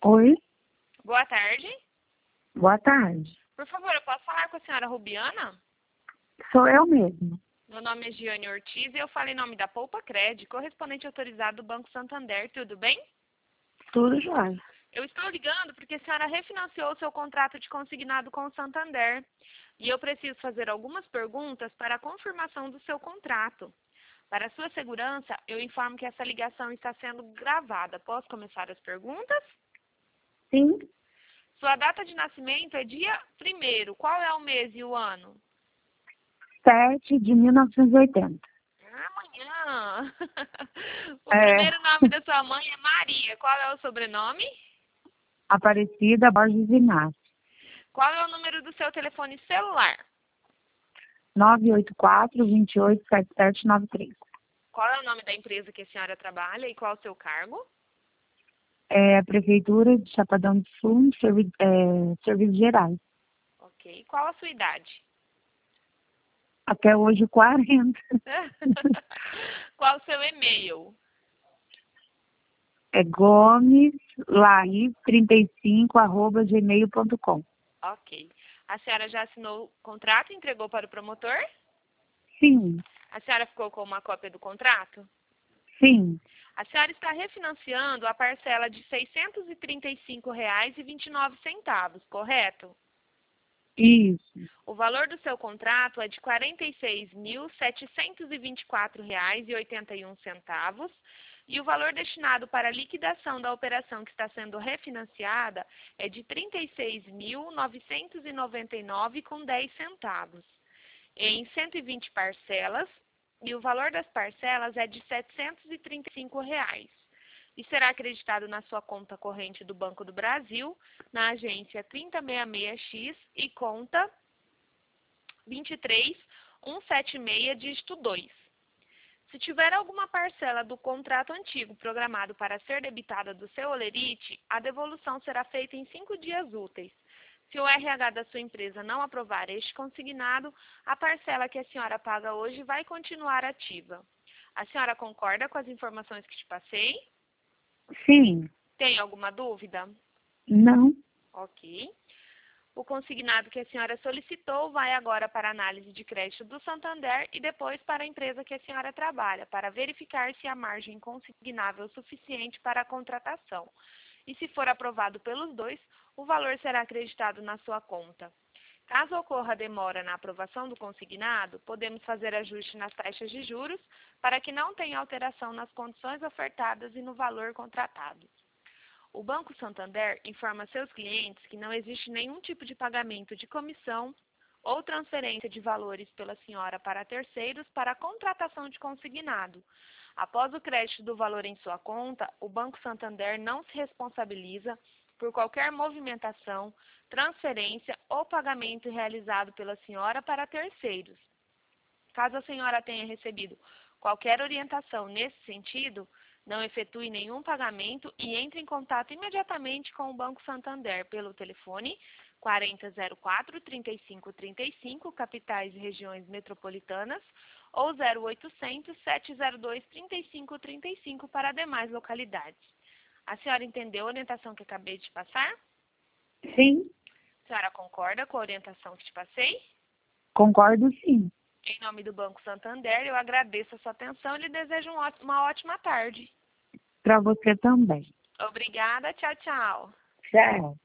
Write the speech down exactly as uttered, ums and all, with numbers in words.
Oi, Boa tarde. boa tarde. Por favor, eu posso falar com a senhora Rubiana? Sou eu mesmo. Meu nome é Giane Ortiz e eu falo em nome da Poupa Cred, correspondente autorizado do Banco Santander. Tudo bem? Tudo jóia. Eu estou ligando porque a senhora refinanciou o seu contrato de consignado com o Santander. E eu preciso fazer algumas perguntas para a confirmação do seu contrato. Para a sua segurança, eu informo que essa ligação está sendo gravada. Posso começar as perguntas? Sim, Sua data de nascimento é dia primeiro. Qual é o mês e o ano? sete de mil novecentos e oitenta. Amanhã. O É, primeiro nome da sua mãe é Maria. Qual é o sobrenome? Aparecida Borges Inácio. Qual é o número do seu telefone celular? nove oito quatro, dois oito, sete sete nove três. Qual é o nome da empresa que a senhora trabalha e qual é o seu cargo? É a Prefeitura de Chapadão do Sul, servi é, Serviços Gerais. Ok. Qual a sua idade? Até hoje, quarenta. Qual o seu e-mail? É Gomes Lai trinta e cinco arroba gmail ponto com. Ok. A senhora já assinou o contrato e entregou para o promotor? Sim, A senhora ficou com uma cópia do contrato? sim, A senhora está refinanciando a parcela de seiscentos e trinta e cinco reais e vinte e nove centavos, correto? isso, O valor do seu contrato é de quarenta e seis mil, setecentos e vinte e quatro reais e oitenta e um centavos e o valor destinado para a liquidação da operação que está sendo refinanciada é de trinta e seis mil, novecentos e noventa e nove reais com dez centavos, em cento e vinte parcelas, e o valor das parcelas é de setecentos e trinta e cinco reais. E será acreditado na sua conta corrente do Banco do Brasil, na agência trinta e sessenta e seis X e conta vinte e três mil cento e setenta e seis, dígito dois. Se tiver alguma parcela do contrato antigo programado para ser debitada do seu holerite, a devolução será feita em cinco dias úteis. Se o R H da sua empresa não aprovar este consignado, a parcela que a senhora paga hoje vai continuar ativa. A senhora concorda com as informações que te passei? sim, Tem alguma dúvida? não, Ok. O consignado que a senhora solicitou vai agora para a análise de crédito do Santander e depois para a empresa que a senhora trabalha, para verificar se a margem consignável é suficiente para a contratação. E se for aprovado pelos dois, o valor será acreditado na sua conta. Caso ocorra demora na aprovação do consignado, podemos fazer ajuste nas taxas de juros para que não tenha alteração nas condições ofertadas e no valor contratado. O Banco Santander informa seus clientes que não existe nenhum tipo de pagamento de comissão ou transferência de valores pela senhora para terceiros para a contratação de consignado. Após o crédito do valor em sua conta, o Banco Santander não se responsabiliza por qualquer movimentação, transferência ou pagamento realizado pela senhora para terceiros. Caso a senhora tenha recebido qualquer orientação nesse sentido, não efetue nenhum pagamento e entre em contato imediatamente com o Banco Santander pelo telefone quarenta zero quatro, trinta e cinco trinta e cinco, capitais e regiões metropolitanas, ou zero oitocentos, sete zero dois, trinta e cinco trinta e cinco para demais localidades. A senhora entendeu a orientação que acabei de passar? sim, A senhora concorda com a orientação que te passei? concordo sim. Em nome do Banco Santander, eu agradeço a sua atenção e lhe desejo um ótimo- uma ótima tarde. Para você também. Obrigada, tchau, tchau. Tchau.